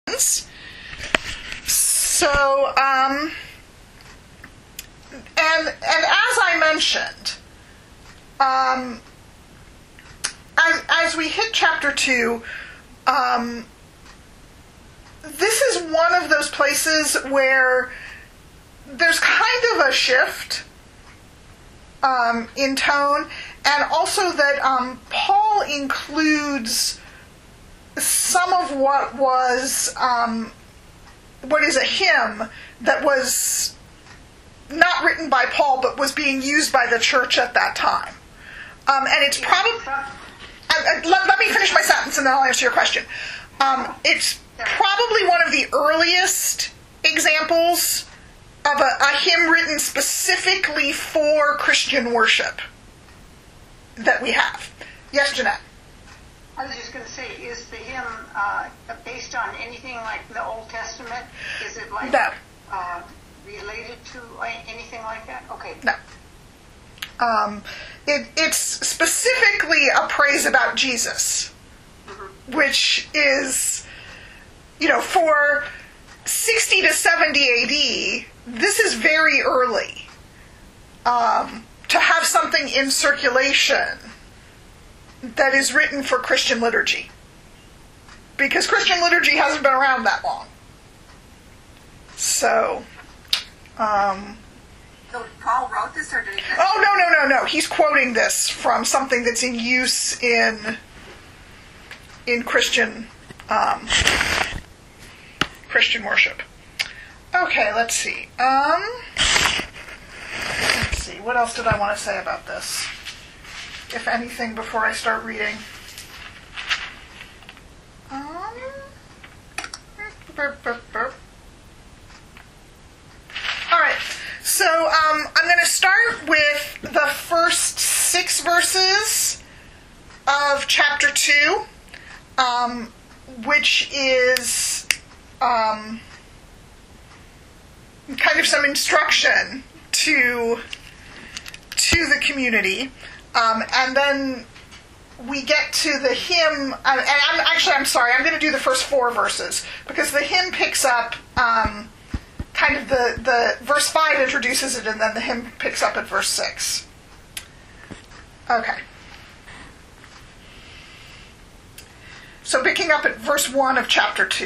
So, and as I mentioned, as we hit chapter 2, this is one of those places where there's kind of a shift in tone, and also that Paul includes some of what was what is a hymn that was not written by Paul but was being used by the church at that time. And it's probably... let me finish my sentence and then I'll answer your question. It's probably one of the earliest examples of a hymn written specifically for Christian worship that we have. Yes, Jeanette? I was just going to say, is the hymn based on anything like the Old Testament? Is it like related to anything like that? Okay. No. It's specifically a praise about Jesus, which is, for 60 to 70 AD, this is very early to have something in circulation that is written for Christian liturgy. Because Christian liturgy hasn't been around that long. So... So Paul wrote this, or did he... Oh, no. He's quoting this from something that's in use in Christian Christian worship. Okay, let's see. What else did I want to say about this? If anything, before I start reading. All right. So I'm going to start with the first 6 verses of chapter 2, which is kind of some instruction to the community, and then we get to the hymn. And I'm sorry. I'm going to do the first 4 verses because the hymn picks up. Kind of the verse 5 introduces it, and then the hymn picks up at verse 6. Okay. So picking up at verse 1 of chapter 2.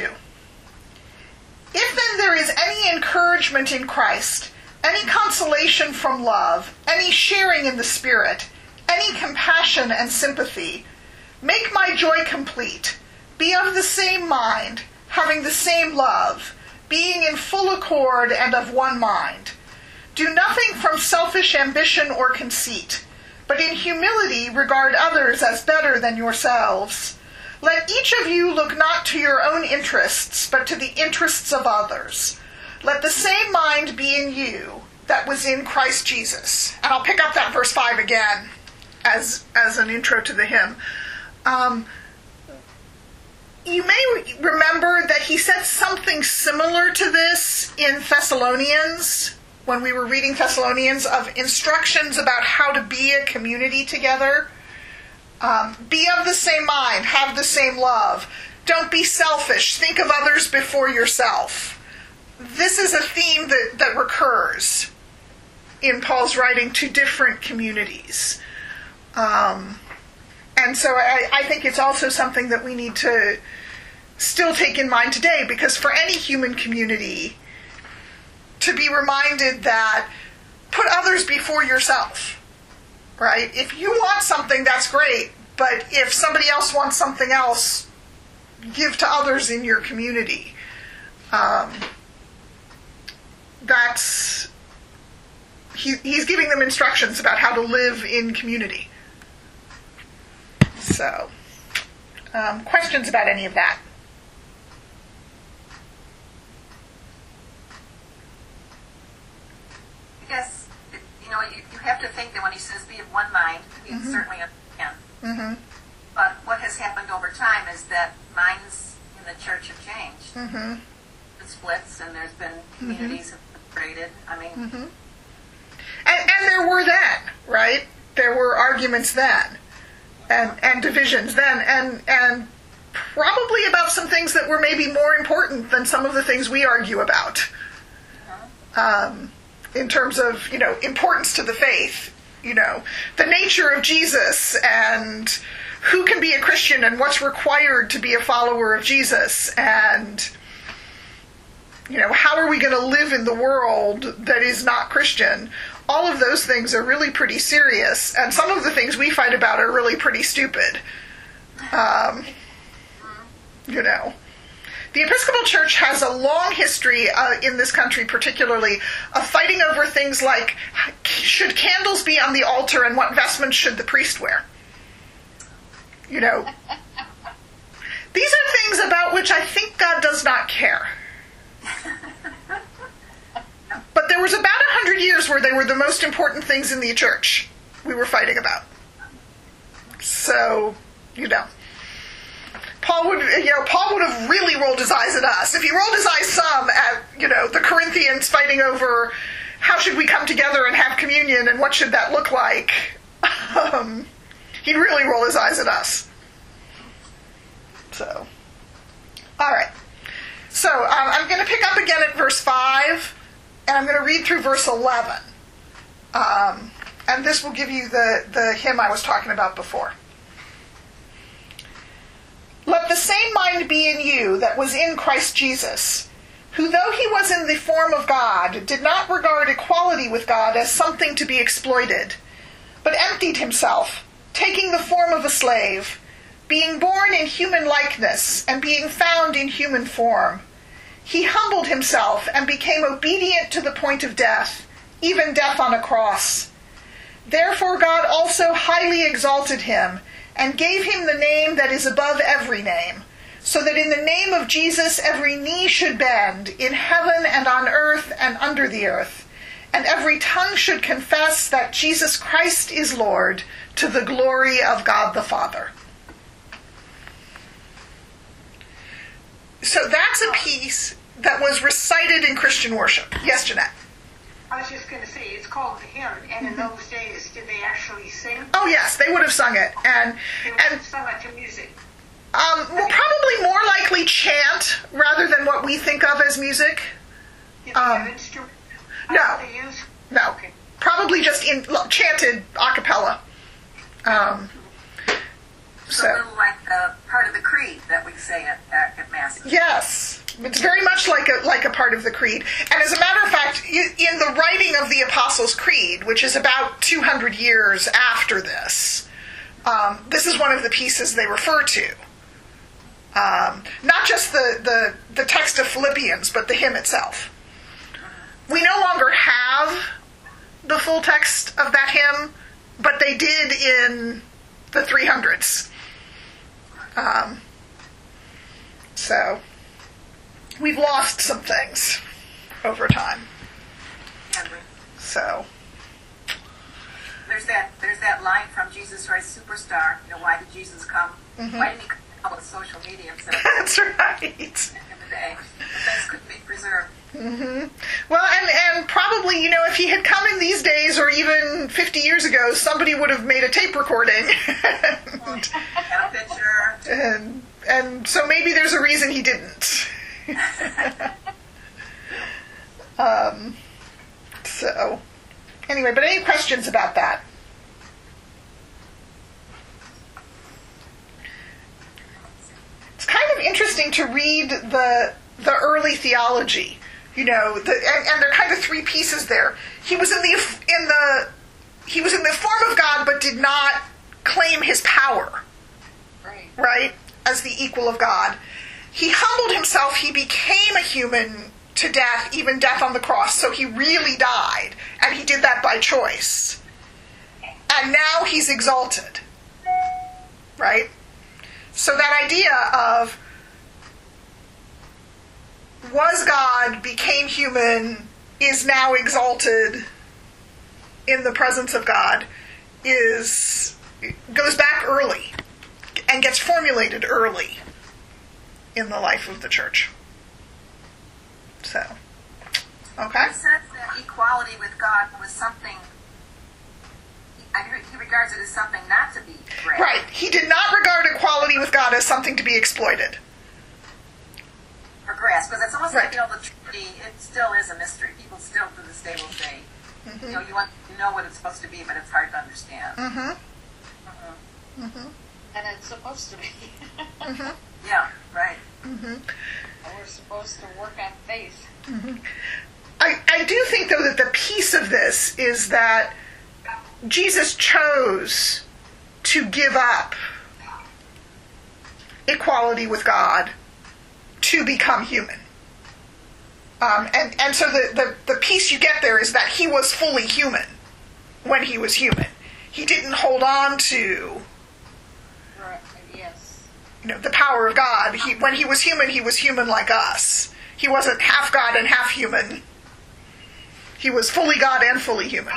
If then there is any encouragement in Christ, any consolation from love, any sharing in the Spirit, any compassion and sympathy, make my joy complete. Be of the same mind, having the same love, being in full accord and of one mind. Do nothing from selfish ambition or conceit, but in humility regard others as better than yourselves. Let each of you look not to your own interests, but to the interests of others. Let the same mind be in you that was in Christ Jesus. And I'll pick up that verse 5 again as an intro to the hymn. You may remember that he said something similar to this in Thessalonians, when we were reading Thessalonians, of instructions about how to be a community together. Be of the same mind, have the same love. Don't be selfish, think of others before yourself. This is a theme that recurs in Paul's writing to different communities. And so I think it's also something that we need to still take in mind today, because for any human community, to be reminded that put others before yourself, right? If you want something, that's great, but if somebody else wants something else, give to others in your community. He's giving them instructions about how to live in community. So, questions about any of that? I guess, you have to think that when he says be of one mind, he certainly understands. Mm-hmm. But what has happened over time is that minds in the church have changed. Mm-hmm. It splits, and there's been communities have created. And there were then, right? There were arguments then. And divisions then, and probably about some things that were maybe more important than some of the things we argue about. In terms of, importance to the faith, the nature of Jesus and who can be a Christian and what's required to be a follower of Jesus, and, how are we going to live in the world that is not Christian. All of those things are really pretty serious, and some of the things we fight about are really pretty stupid. The Episcopal Church has a long history in this country particularly of fighting over things like, should candles be on the altar and what vestments should the priest wear? These are things about which I think God does not care. But there was about 100 years where they were the most important things in the church we were fighting about. So, Paul would have really rolled his eyes at us. If he rolled his eyes some at, the Corinthians fighting over how should we come together and have communion and what should that look like, he'd really roll his eyes at us. So, all right. So, I'm going to pick up again at verse 5, and I'm going to read through verse 11. And this will give you the hymn I was talking about before. Let the same mind be in you that was in Christ Jesus, who though he was in the form of God, did not regard equality with God as something to be exploited, but emptied himself, taking the form of a slave, being born in human likeness, and being found in human form. He humbled himself and became obedient to the point of death, even death on a cross. Therefore God also highly exalted him, and gave him the name that is above every name, so that in the name of Jesus every knee should bend, in heaven and on earth and under the earth, and every tongue should confess that Jesus Christ is Lord, to the glory of God the Father. So that's a piece that was recited in Christian worship. Yes, Jeanette? I was just going to say, it's called the hymn, and in those days, did they actually sing? Oh, yes, they would have sung it. They would have sung it to music. Well, probably more likely chant rather than what we think of as music. Did they have instruments? No. They use? No. Okay. Probably just chanted a cappella. It's a little like part of the creed that we say at Mass. Yes. It's very much like a part of the creed. And as a matter of fact, in the writing of the Apostles' Creed, which is about 200 years after this, this is one of the pieces they refer to. Not just the text of Philippians, but the hymn itself. We no longer have the full text of that hymn, but they did in the 300s. So we've lost some things over time. So there's that line from Jesus Christ Superstar. Why did Jesus come? Mm-hmm. Why didn't he come out with social media? That's right. In the day, things couldn't be preserved. Mm-hmm. Well, and probably, if he had come in these days or even 50 years ago, somebody would have made a tape recording. And a picture. And so maybe there's a reason he didn't. So, anyway, but any questions about that? It's kind of interesting to read the early theology. And there are kind of three pieces there. He was in the form of God, but did not claim his power. Right? As the equal of God. He humbled himself. He became a human to death, even death on the cross. So he really died, and he did that by choice. And now he's exalted. Right? So that idea of was God, became human, is now exalted in the presence of God, goes back early and gets formulated early in the life of the church. So, okay. He said that equality with God was something he regards it as something not to be grasped. Right. He did not regard equality with God as something to be exploited. Or grasped, because it's almost Right. like, the Trinity, it still is a mystery. People still to this day will say, you want to know what it's supposed to be, but it's hard to understand. And it's supposed to be. Yeah, right. We're supposed to work on faith. I do think, though, that the piece of this is that Jesus chose to give up equality with God to become human. And so the piece you get there is that he was fully human when he was human. He didn't hold on to the power of God. When he was human like us. He wasn't half God and half human. He was fully God and fully human.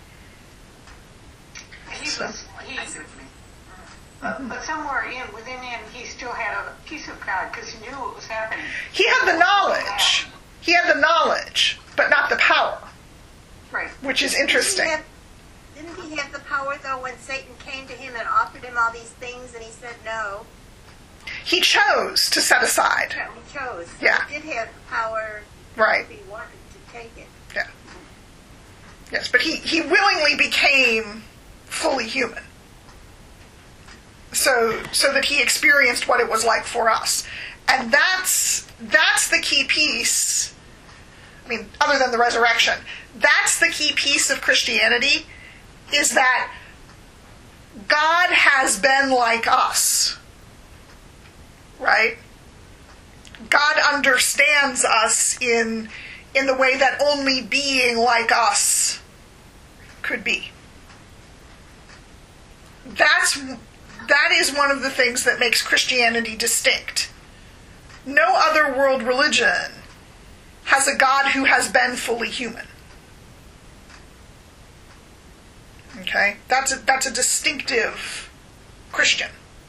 I see what you mean. But somewhere within him, he still had a piece of God because he knew what was happening. He had the knowledge. He had the knowledge, but not the power. Right. Which is interesting. Didn't he have the power, though, when Satan came to him and offered him all these things and he said no? He chose to set aside. Yeah, he chose. So Yeah. He did have the power Right. if he wanted to take it. Yeah. Yes, but he willingly became fully human. So that he experienced what it was like for us. And that's the key piece. I mean, other than the resurrection, that's the key piece of Christianity, is that God has been like us. Right? God understands us in the way that only being like us could be. That is one of the things that makes Christianity distinct. No other world religion has a God who has been fully human. Okay? That's a distinctive Christian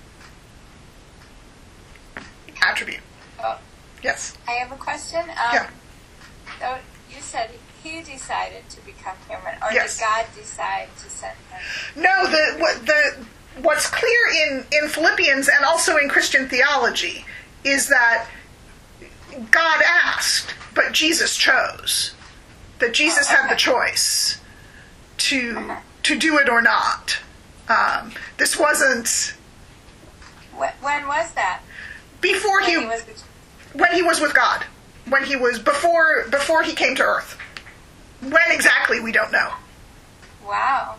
attribute. Yes. I have a question. Yeah. So you said he decided to become human, or Yes. did God decide to send him? No, what's clear in Philippians and also in Christian theology is that God asked, but Jesus chose. That Jesus had the choice to do it or not. This wasn't When was that? before When when he was with God. When he was before he came to earth. When exactly, we don't know. Wow.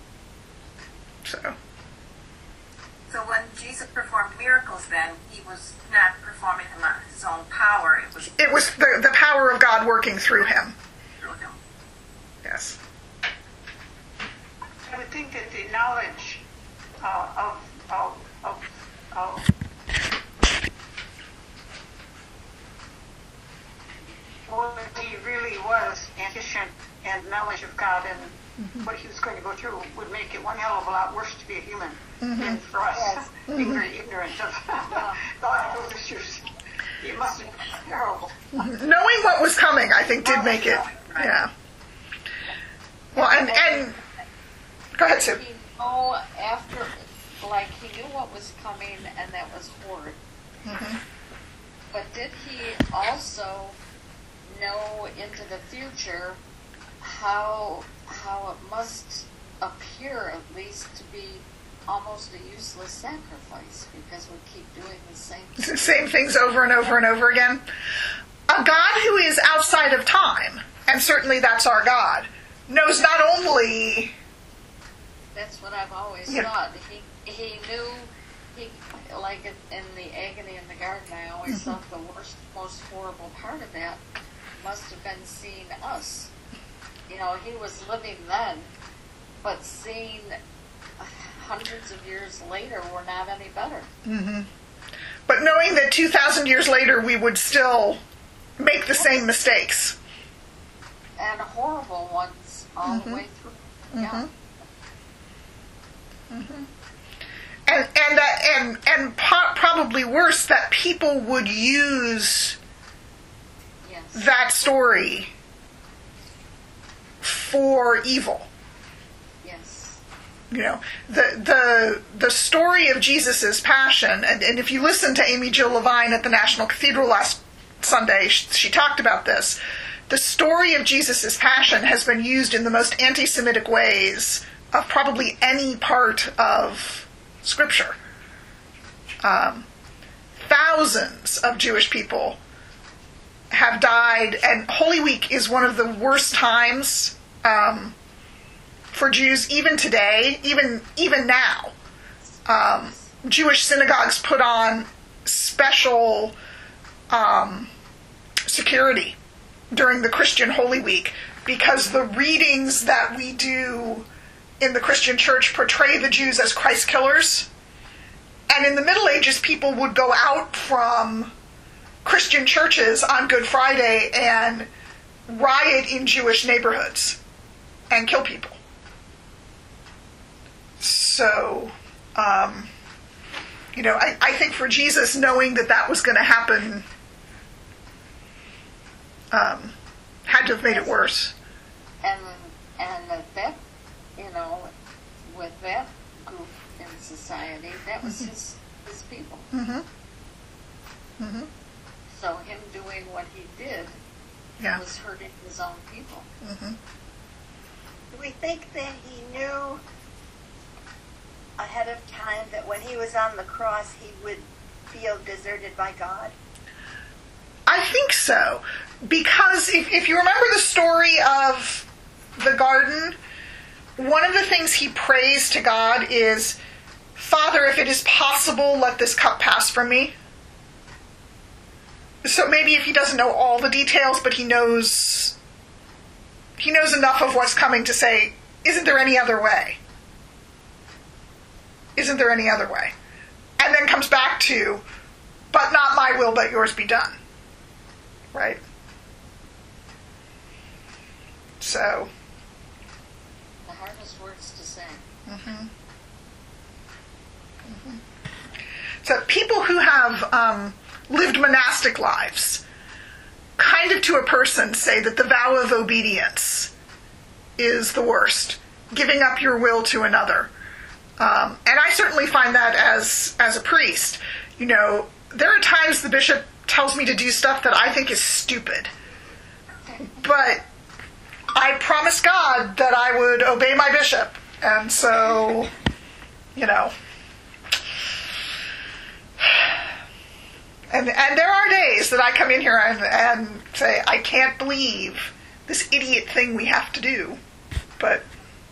So when Jesus performed miracles, then he was not performing them on his own power. it was the power of God working through him. through him. Yes. I would think that the knowledge of what he really was, ambition and knowledge of God and what he was going to go through would make it one hell of a lot worse to be a human than for us being very ignorant of those issues. It must have been terrible. Knowing what was coming, I think, did make it. Yeah. Well, and go ahead, Sue. He know after, like he knew what was coming, and that was horrid. But did he also know into the future how it must appear, at least, to be almost a useless sacrifice because we keep doing the same things over and over and over again? A God who is outside of time, and certainly that's our God, knows not only... That's what I've always thought. He knew, like in the agony in the garden, I always thought the worst, most horrible part of that must have been seeing us. You know, he was living then, but seeing hundreds of years later, we're not any better. But knowing that 2,000 years later we would still make the same mistakes. And horrible ones all the way through. Yeah. And probably worse, that people would use that story for evil. Yes. the story of Jesus' passion, and if you listen to Amy Jill Levine at the National Cathedral last Sunday, she talked about this. The story of Jesus' passion has been used in the most anti-Semitic ways of probably any part of Scripture. Thousands of Jewish people have died, and Holy Week is one of the worst times for Jews, even today, even now. Jewish synagogues put on special security during the Christian Holy Week because the readings that we do in the Christian church portray the Jews as Christ killers. And in the Middle Ages, people would go out from Christian churches on Good Friday and riot in Jewish neighborhoods and kill people. So, I think for Jesus, knowing that was going to happen had to have made it worse. And that, with that group in society, that was his people. Mm-hmm. Mm-hmm. So him doing what he did was hurting his own people. Mm-hmm. Do we think that he knew ahead of time that when he was on the cross he would feel deserted by God? I think so. Because if you remember the story of the garden, one of the things he prays to God is, Father, if it is possible, let this cup pass from me. So maybe if he doesn't know all the details, but he knows enough of what's coming to say, isn't there any other way? Isn't there any other way? And then comes back to, but not my will, but yours be done. Right? So. The hardest words to say. Mm-hmm. Mm-hmm. So people who have lived monastic lives, kind of to a person, say that the vow of obedience is the worst. Giving up your will to another. And I certainly find that as a priest. There are times the bishop tells me to do stuff that I think is stupid. But I promised God that I would obey my bishop. And so, And there are days that I come in here and say, I can't believe this idiot thing we have to do. But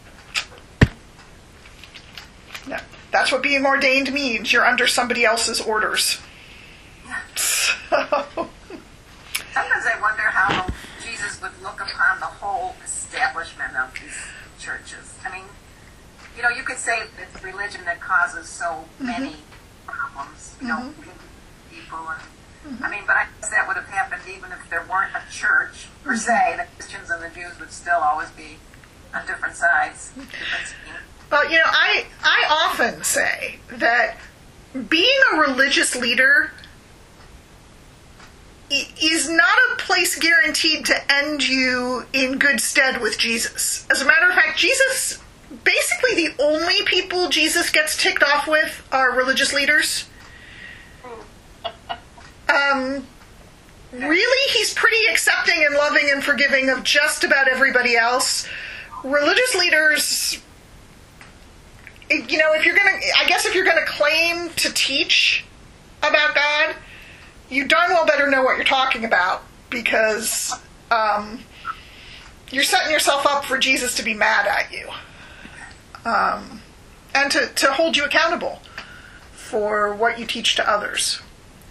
no, that's what being ordained means. You're under somebody else's orders. So. Sometimes I wonder how Jesus would look upon the whole establishment of these churches. I mean, you could say it's religion that causes so many problems, people. And, but I guess that would have happened even if there weren't a church, per se. The Christians and the Jews would still always be on different sides. Well, I often say that being a religious leader is not a place guaranteed to end you in good stead with Jesus. As a matter of fact, basically the only people Jesus gets ticked off with are religious leaders. Really, he's pretty accepting and loving and forgiving of just about everybody else. Religious leaders, if you're gonna claim to teach about God, you darn well better know what you're talking about, because you're setting yourself up for Jesus to be mad at you, and to hold you accountable for what you teach to others.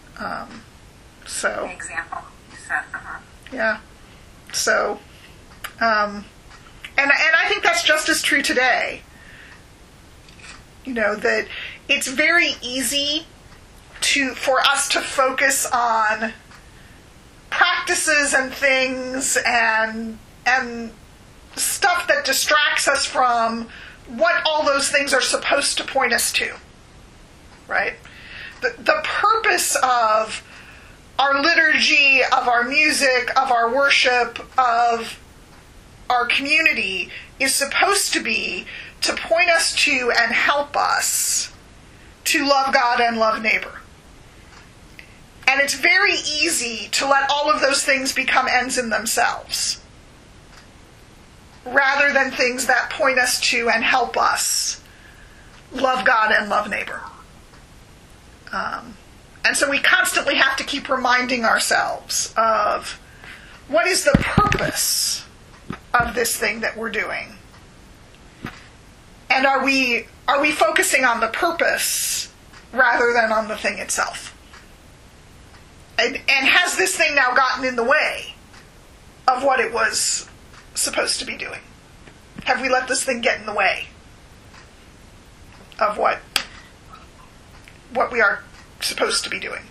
So. Example. You said. Yeah. So. And I think that's just as true today. That it's very easy for us to focus on practices and things and stuff that distracts us from what all those things are supposed to point us to. Right? The purpose of our liturgy, of our music, of our worship, of our community is supposed to be to point us to and help us to love God and love neighbor. And it's very easy to let all of those things become ends in themselves, rather than things that point us to and help us love God and love neighbor. And so we constantly have to keep reminding ourselves of what is the purpose of this thing that we're doing. And are we focusing on the purpose rather than on the thing itself? And has this thing now gotten in the way of what it was supposed to be doing? Have we let this thing get in the way of what we are supposed to be doing?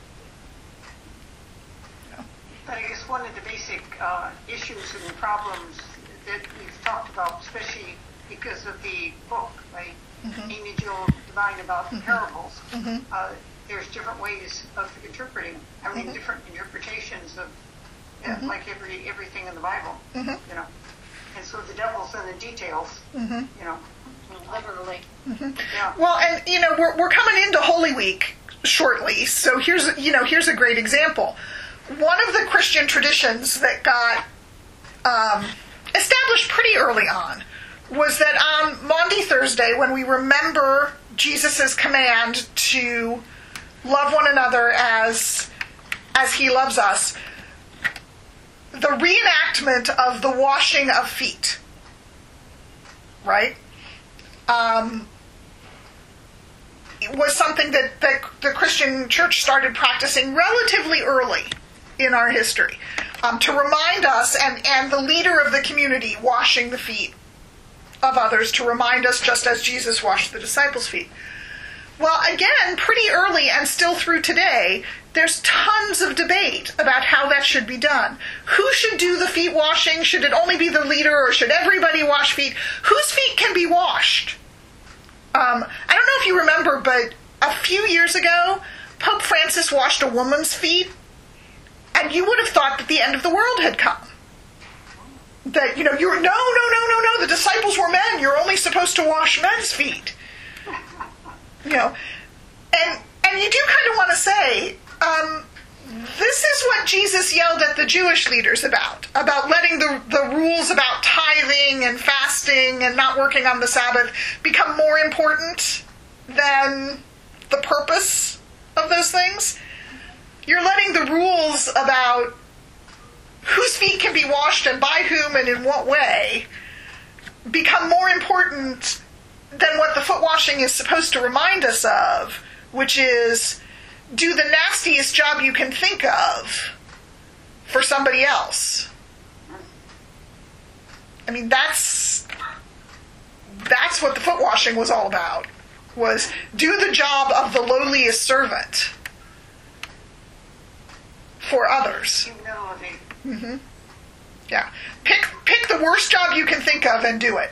But I guess one of the basic issues and problems that we've talked about, especially because of the book, right? Amy Jill Divine about the parables. There's different ways of interpreting. I mean, different interpretations of like everything in the Bible. You know, and so the devil's in the details. You know, literally. Yeah. Well, and we're coming into Holy Week shortly, so here's a great example. One of the Christian traditions that got established pretty early on was that on Maundy Thursday, when we remember Jesus' command to love one another as he loves us, the reenactment of the washing of feet, right? It was something that the Christian church started practicing relatively early in our history, to remind us, and the leader of the community washing the feet of others, to remind us just as Jesus washed the disciples' feet. Well, again, pretty early and still through today, there's tons of debate about how that should be done. Who should do the feet washing? Should it only be the leader, or should everybody wash feet? Whose feet can be washed? I don't know if you remember, but a few years ago, Pope Francis washed a woman's feet, and you would have thought that the end of the world had come. That, no, the disciples were men. You're only supposed to wash men's feet. And you do kind of want to say, this is what Jesus yelled at the Jewish leaders about letting the rules about tithing and fasting and not working on the Sabbath become more important than the purpose of those things. You're letting the rules about whose feet can be washed and by whom and in what way become more important than what the foot washing is supposed to remind us of, which is, do the nastiest job you can think of for somebody else. I mean, that's what the foot washing was all about, was do the job of the lowliest servant for others. Humility. Yeah. Pick the worst job you can think of and do it.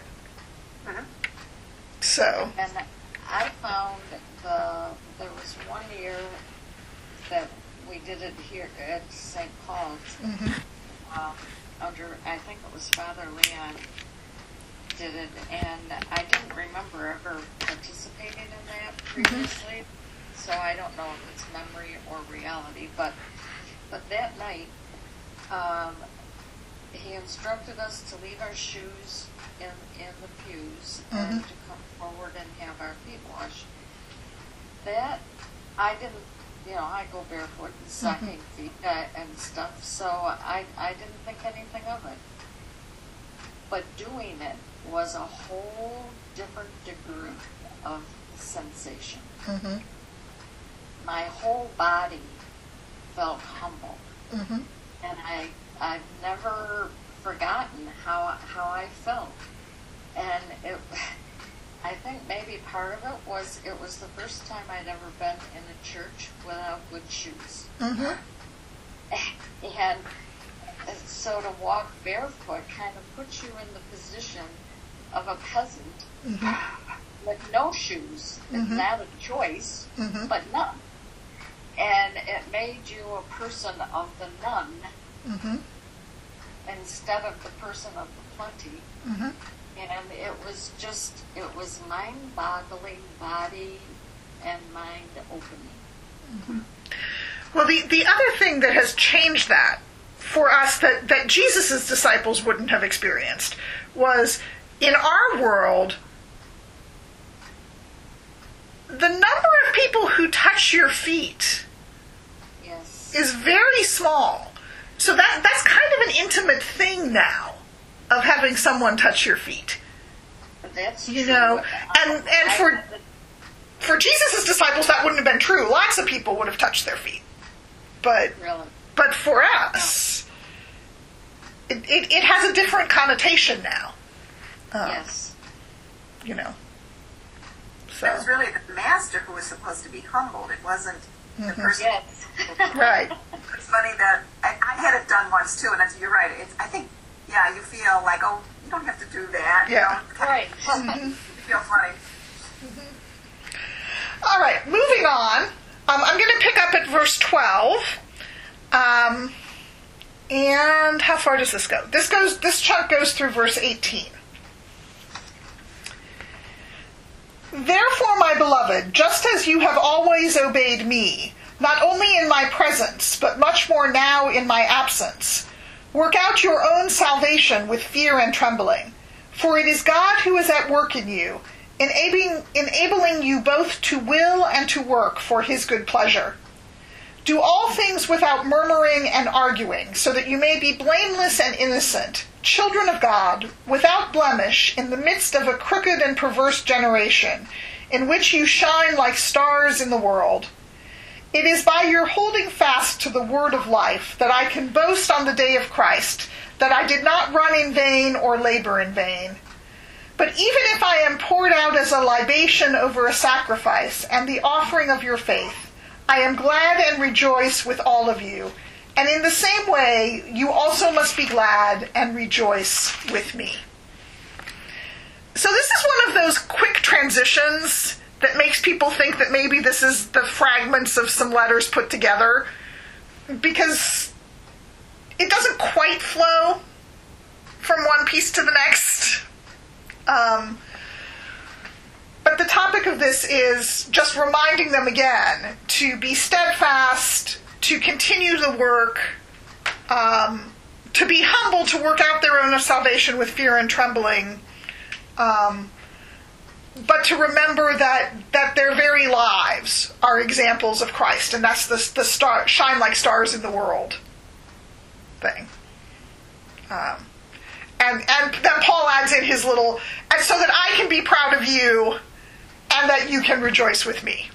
So. And I found there was one year that we did it here at St. Paul's, under, I think it was Father Leon did it, and I didn't remember ever participating in that previously, so I don't know if it's memory or reality, but that night, he instructed us to leave our shoes in the pews and to come forward and have our feet washed. That, I didn't, I go barefoot and stocking feet and stuff, so I didn't think anything of it. But doing it was a whole different degree of sensation. My whole body felt humble. And I've never forgotten how I felt. And I think maybe part of it was the first time I'd ever been in a church without good shoes. And so to walk barefoot kind of puts you in the position of a peasant with no shoes. It's not a choice, but none. And it made you a person of the none instead of the person of the plenty. And it was mind-boggling, body and mind opening. Well, the other thing that has changed that for us that Jesus' disciples wouldn't have experienced was, in our world, the number of people who touch your feet is very small. So that's kind of an intimate thing now, of having someone touch your feet. That's you true. know, and for Jesus' disciples that wouldn't have been true. Lots of people would have touched their feet, but for us, it has a different connotation now. Yes. You know. So. It was really the master who was supposed to be humbled. It wasn't the person. Yes. Right. It's funny that I had it done once too, and you're right. I think, you feel like, oh, you don't have to do that. Yeah. You know? Right. You feel funny. All right, moving on. I'm going to pick up at verse 12. And how far does this go? This chunk goes through verse 18. Therefore, my beloved, just as you have always obeyed me, not only in my presence, but much more now in my absence, work out your own salvation with fear and trembling. For it is God who is at work in you, enabling you both to will and to work for his good pleasure. Do all things without murmuring and arguing, so that you may be blameless and innocent, children of God, without blemish, in the midst of a crooked and perverse generation, in which you shine like stars in the world. It is by your holding fast to the word of life that I can boast on the day of Christ, that I did not run in vain or labor in vain. But even if I am poured out as a libation over a sacrifice and the offering of your faith, I am glad and rejoice with all of you. And in the same way, you also must be glad and rejoice with me. So this is one of those quick transitions that makes people think that maybe this is the fragments of some letters put together, because it doesn't quite flow from one piece to the next. But the topic of this is just reminding them again to be steadfast, to continue the work, to be humble, to work out their own salvation with fear and trembling, but to remember that their very lives are examples of Christ, and that's the star, shine like stars in the world thing. And then Paul adds in his little, and so that I can be proud of you, and that you can rejoice with me.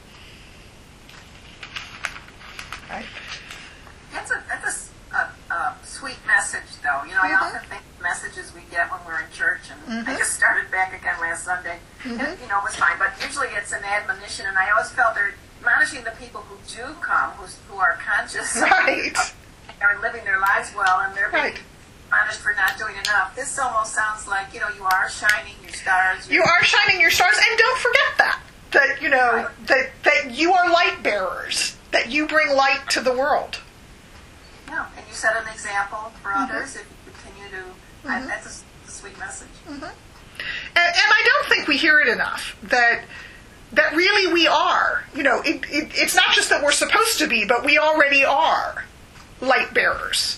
Right? That's a sweet message, though. You know, I often think the messages we get when we're in church, and I just started back again last Sunday, and, it was fine, but usually it's an admonition, and I always felt they're admonishing the people who do come, who are conscious, right, are living their lives well, and they're being admonished for not doing enough. This almost sounds like, you are shining your stars. You are shining your stars, and don't forget that that you are light bearers, that you bring light to the world. Yeah, and you set an example for others if you continue to. That's a sweet message. And I don't think we hear it enough that really we are. It's not just that we're supposed to be, but we already are light bearers.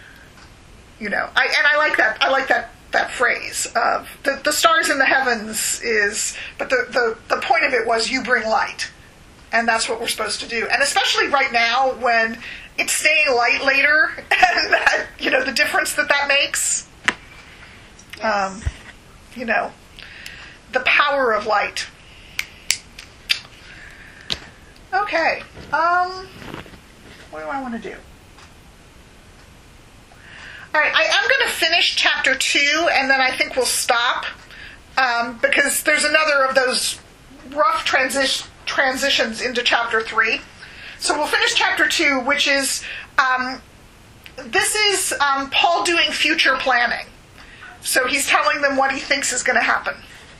I like that. I like that phrase of the stars in the heavens is, but the point of it was you bring light, and that's what we're supposed to do. And especially right now when it's staying light later, and that, the difference that makes. Yes. The power of light. Okay. What do I want to do? All right, I am going to finish chapter 2, and then I think we'll stop, because there's another of those rough transitions into chapter 3. So we'll finish chapter 2, which is, this is Paul doing future planning. So he's telling them what he thinks is going to happen.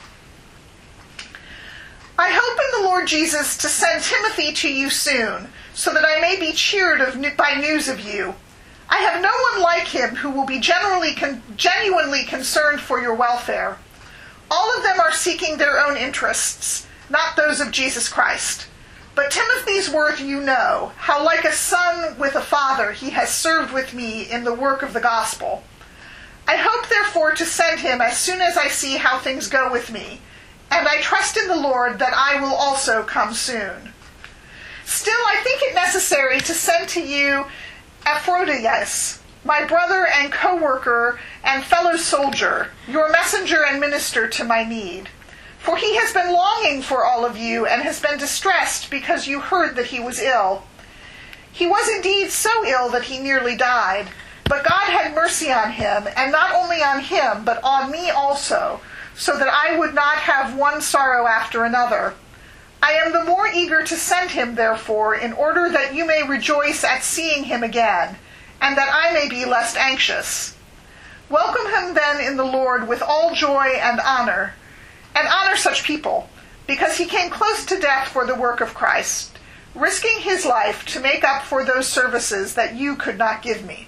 I hope in the Lord Jesus to send Timothy to you soon, so that I may be cheered by news of you. I have no one like him who will be genuinely concerned for your welfare. All of them are seeking their own interests, not those of Jesus Christ. But Timothy's worth you know, how like a son with a father he has served with me in the work of the gospel. I hope therefore to send him as soon as I see how things go with me, and I trust in the Lord that I will also come soon. Still, I think it necessary to send to you Epaphroditus, my brother and co-worker and fellow soldier, your messenger and minister to my need. For he has been longing for all of you and has been distressed because you heard that he was ill. He was indeed so ill that he nearly died, but God had mercy on him, and not only on him, but on me also, so that I would not have one sorrow after another. I am the more eager to send him, therefore, in order that you may rejoice at seeing him again, and that I may be less anxious. Welcome him then in the Lord with all joy and honor such people, because he came close to death for the work of Christ, risking his life to make up for those services that you could not give me.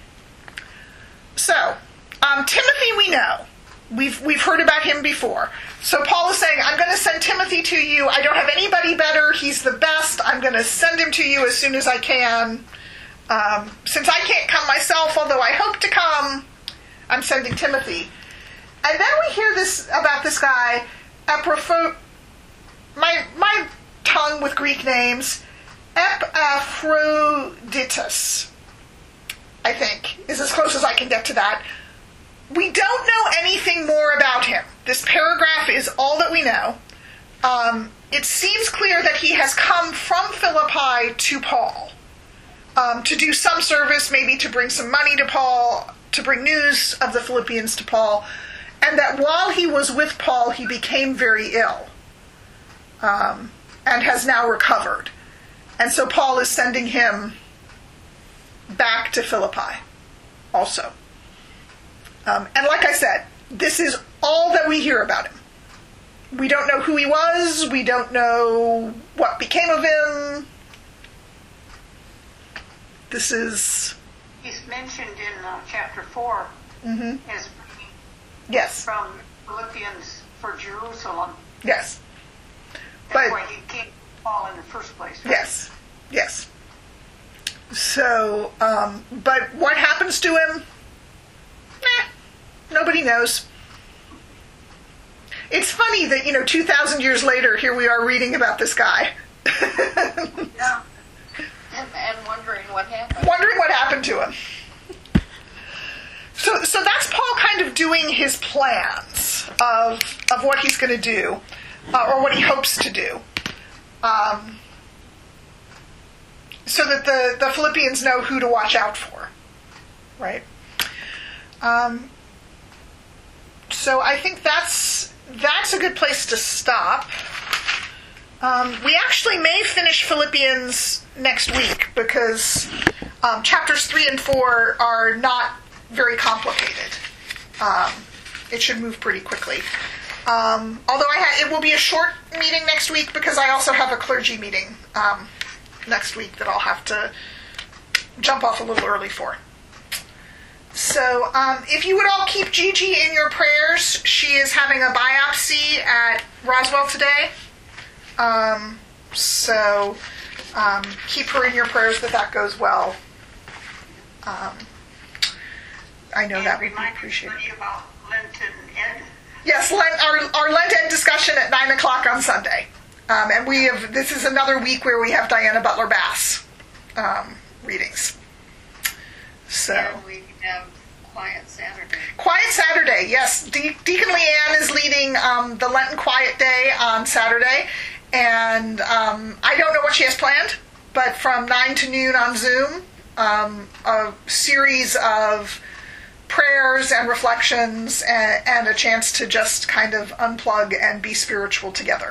So, Timothy we know. We've heard about him before. So Paul is saying, I'm going to send Timothy to you. I don't have anybody better. He's the best. I'm going to send him to you as soon as I can. Since I can't come myself, although I hope to come, I'm sending Timothy. And then we hear this about this guy, my tongue with Greek names, Epaphroditus, I think, is as close as I can get to that. We don't know anything more about him. This paragraph is all that we know. It seems clear that he has come from Philippi to Paul to do some service, maybe to bring some money to Paul, to bring news of the Philippians to Paul, and that while he was with Paul, he became very ill and has now recovered. And so Paul is sending him back to Philippi also. And like I said, this is all that we hear about him. We don't know who he was. We don't know what became of him. This is... He's mentioned in chapter 4 as yes. from Philippians for Jerusalem. Yes. That's why he came to Paul in the first place. Right? Yes. Yes. So, but what happens to him? Nobody knows. It's funny that, 2,000 years later, here we are reading about this guy. Yeah. And wondering what happened. Wondering what happened to him. So that's Paul kind of doing his plans of what he's going to do, or what he hopes to do, so that the Philippians know who to watch out for, right? So I think that's a good place to stop. We actually may finish Philippians next week because chapters 3 and 4 are not very complicated. It should move pretty quickly. Although it will be a short meeting next week because I also have a clergy meeting next week that I'll have to jump off a little early for. So if you would all keep Gigi in your prayers, she is having a biopsy at Roswell today. So keep her in your prayers that goes well. I know that would be appreciated. About Lenten Ed. Yes, our Lent Ed discussion at 9 o'clock on Sunday. And this is another week where we have Diana Butler Bass readings. So. And we have Quiet Saturday. Quiet Saturday, yes. Deacon Leanne is leading the Lenten Quiet Day on Saturday. And I don't know what she has planned, but from 9 to noon on Zoom, a series of prayers and reflections and a chance to just kind of unplug and be spiritual together.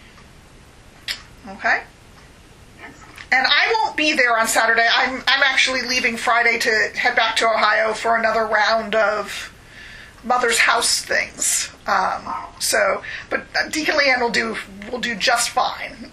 Okay? And I won't be there on Saturday. I'm actually leaving Friday to head back to Ohio for another round of Mother's House things. But Deacon Leanne will do just fine.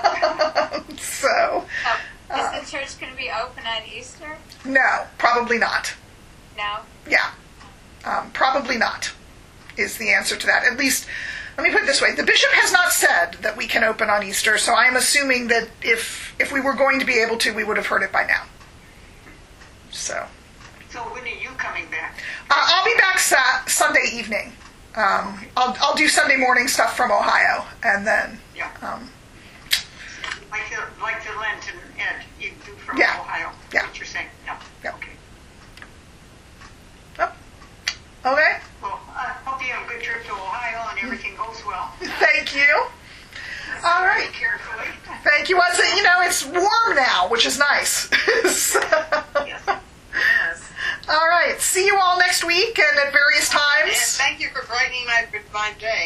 So. Is the church going to be open at Easter? No, probably not. No. Yeah, probably not. is the answer to that. At least, let me put it this way. The bishop has not said that we can open on Easter, so I'm assuming that if we were going to be able to, we would have heard it by now. So when are you coming back? I'll be back Sunday evening. I'll do Sunday morning stuff from Ohio, and then like the Lenten Ed you do from Ohio. Yeah. What you're saying? Yeah. Okay. Oh. Okay. Well, I hope you have a good trip to Ohio and everything goes well. Thank you. All right. Carefully. Thank you. Well, it's warm now, which is nice. Yes. All right. See you all next week and at various times. And thank you for brightening my day.